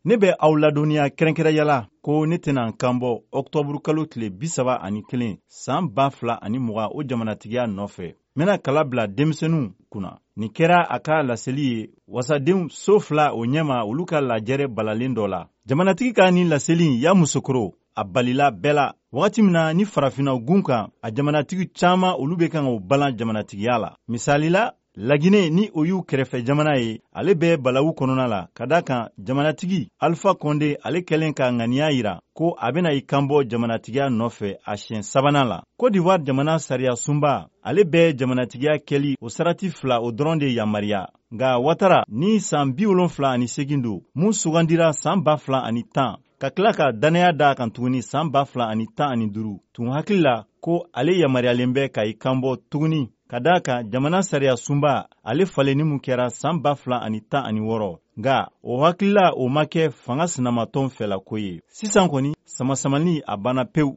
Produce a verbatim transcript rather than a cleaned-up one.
ne bɛ aw ladɔnniya kɛrɛnkɛrɛnya la ko ne tɛna n kanbɔ ɔktɔburu kalo tile bi saba ani kelen san ba fila ani mugan o jamanatigiya nɔfɛ. N bɛna kala bila denmisɛnninw kunna. Nin kɛra a ka laseli ye wasadenw so fila o ɲɛma olu ka lajɛrɛ balalen dɔ la. Jamanatigi ka nin laseli y'a musokɔrɔ a balila bɛɛ la. Wagati min na ni farafinna gun kan a jamanatigi caman olu bɛ kan o balan jamanatigiya la. Misali la, Laginɛ ni o y'u kɛrɛfɛ jamana ye, ale bɛ balawu kɔnɔna la ka da kan jamanatigi Alpha Condé ale kɛlen ka ŋaniya yira ko a bɛna i kanbɔ jamanatigiya nɔfɛ a siɲɛ sabanan la. Côte d'Ivoire jamana sariya sunba ale bɛ jamanatigiya kɛli o sarati fila o dɔrɔn de yamaruya. Nka Ouattara ni san bi wolonfila ani segin don mun sugandira san ba fila ani tan ka tila ka danaya da kan tuguni san ba fila ani tan ani duuru tun hakili la ko ale yamaruyalen bɛ ka i kanbɔ tuguni ka da kan jamana sariya sunba ale falenni mun kɛra san ba fila ani tan ani wɔɔrɔ. Nga o hakilila o ma kɛ fanga sinamatɔn fɛla ko ye. Sisan kɔni samasamani a banna pewu.